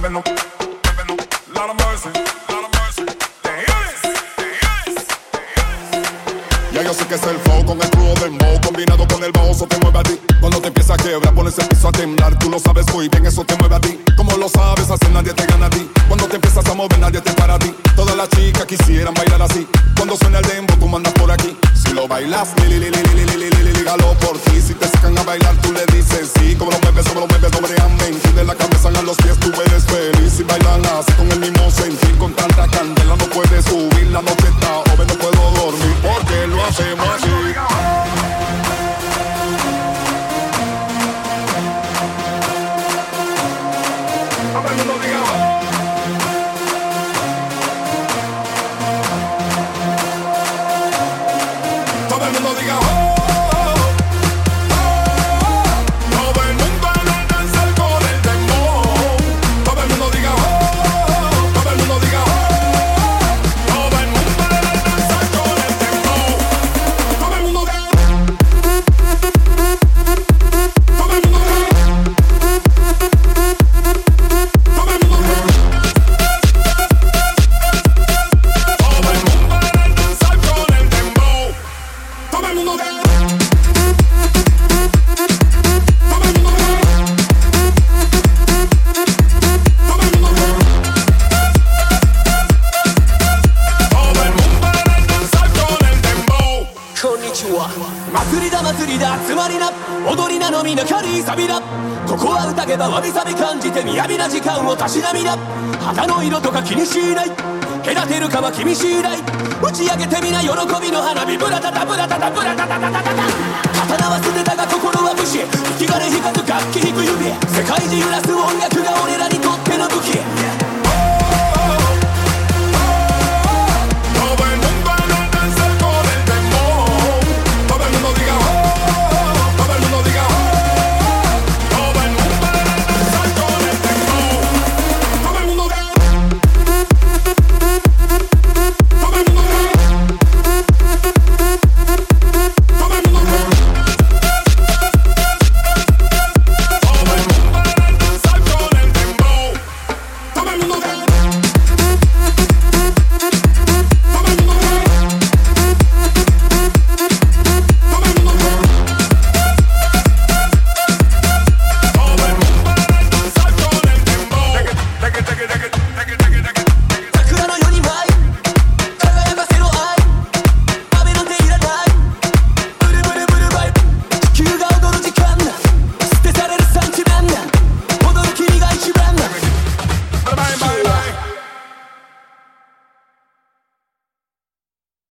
Lot of mercy, lot of mercy. Ya yo sé que es el flow con el crudo del mo, combinado con el bajo, eso te mueve a ti. Cuando te empieza a quebrar, pones el piso a temblar. Tú lo sabes muy bien, eso te mueve a ti. Como lo sabes hacer, nadie te gana a ti. Cuando te empiezas a mover, nadie te para a ti. Todas las chicas quisieran bailar así. Cuando suena el dembow, tú mandas por aquí. Si lo bailas, lígalo por ti. Si te sacan a bailar, tú le dices sí. Como lo mueves, dobreamente. De la cabeza a los pies, tú eres feliz. Si bailan así con el mismo sentir, con tanta candela, no puedes subir. La noche está joven, no puedo dormir porque lo hacemos así. Todo el mundo diga todo el mundo diga todo el mundo en el danzar con el dembow. Todo el mundo diga todo el mundo diga todo el mundo en el danzar con el dembow. Todo el mundo diga todo el mundo祭りだ集まりな踊りなのみな軽いサビだここは宴ばわびさび感じて雅な時間をたしなみな肌の色とか気にしない隔てるかは君次第打ち上げてみな喜びの花火ブラタタブラタタブラタタタタタタ刀は捨てたが心は武士生き金引かず楽器弾く指世界中揺らす音楽が俺らに